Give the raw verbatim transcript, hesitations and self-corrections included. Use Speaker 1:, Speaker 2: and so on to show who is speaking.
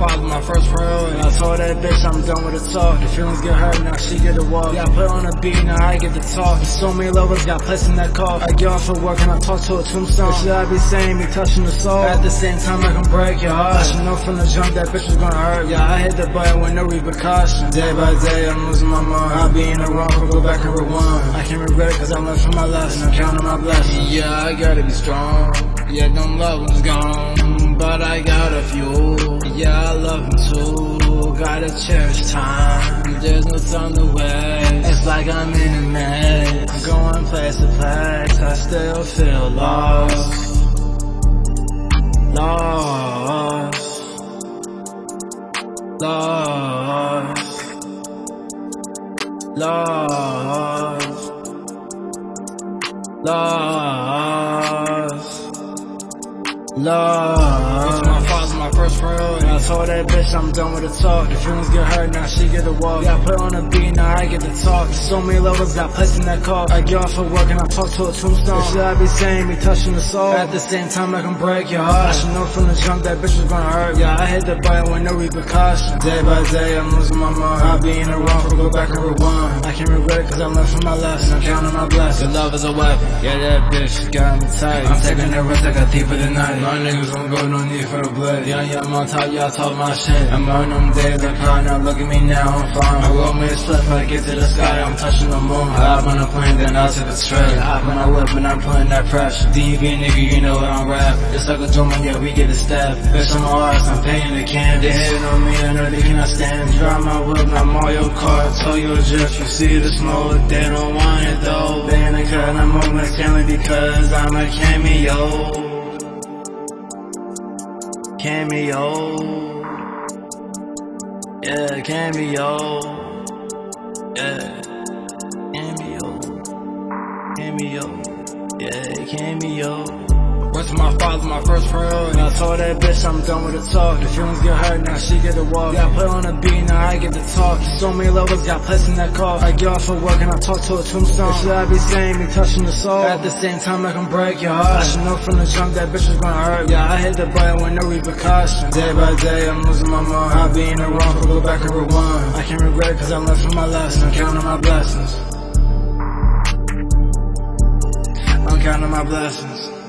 Speaker 1: father, my first priority. I told that bitch I'm done with the talk. The feelings get hurt, now she get to walk. Yeah, I put on a beat, now I get to talk. So many lovers got placed in that car. I get off for work and I talk to a tombstone. What should I be saying? Me touching the soul. At the same time, I can break your heart. I should know from the jump that bitch was gonna hurt. Yeah, I hit the button with no repercussion. Day by day, I'm losing my mind. I'll be in the wrong, I'll go back and rewind. I can't regret it cause I learned from my lesson. I'm counting my blessings. Yeah, I gotta be strong. Yeah, them love ones gone, but I got a few. Yeah, I love them too. Gotta cherish time. There's no time to waste. It's like I'm in a mess. Going place to place, I still feel lost. Lost. Lost. Lost. Lost. Lost. My father, my first priority. I told that bitch I'm done with the talk. The feelings get hurt, now she get to walk. Yeah, I put on a beat, now I get to talk. So many lovers got placed in that car. I get off for work and I talk to a tombstone. What should I be saying? Me touching the soul. At the same time, I can break your heart. I should know from the jump that bitch was gonna hurt. Yeah, I hit the button with no repercussion. Day by day, I'm losing my mind. I'll be in the wrong, so go back and rewind. I can't regret it cause I learned from my lesson. I'm counting my blessings. The love is a weapon. Yeah, that bitch got me tight. I'm taking that risk, I got deeper than night. My niggas don't go, no need for the blade. Yeah, yeah, I'm on top, y'all talk my shit. I'm on them days I cry, now look at me now, I'm fine. I roll me a slip, I get to the sky, I'm touching the moon. I hop on a plane, then I took a straight. I hop on a whip and I'm putting that pressure. D V nigga, you know what I'm rapping. It's like a drum, yeah, we get a step. Bitch, I'm artist, I'm paying the can. They hating on me, I know they cannot stand. Drive my whip, not Mario Kart. Tell you just, you see the smoke, they don't want it though. They ain't cut, I'm moving my family because I'm a cameo. Cameo, yeah, cameo, yeah, cameo, cameo, yeah, cameo. Went to my father, my first priority. I told that bitch I'm done with the talk. The feelings get hurt, now she get to walk. Yeah, I put on a beat, now I get to talk. So many lovers got placed in that car. I get off for work and I talk to a tombstone. What should I be saying? Me touching the soul. At the same time, I can break your heart. I should know from the jump that bitch was gonna hurt. Yeah, I hit the button with no repercussion. Day by day, I'm losing my mind. I'll be in the wrong, so go back and rewind. I can't regret it cause I learned from my lesson. I'm counting my blessings. I'm counting my blessings.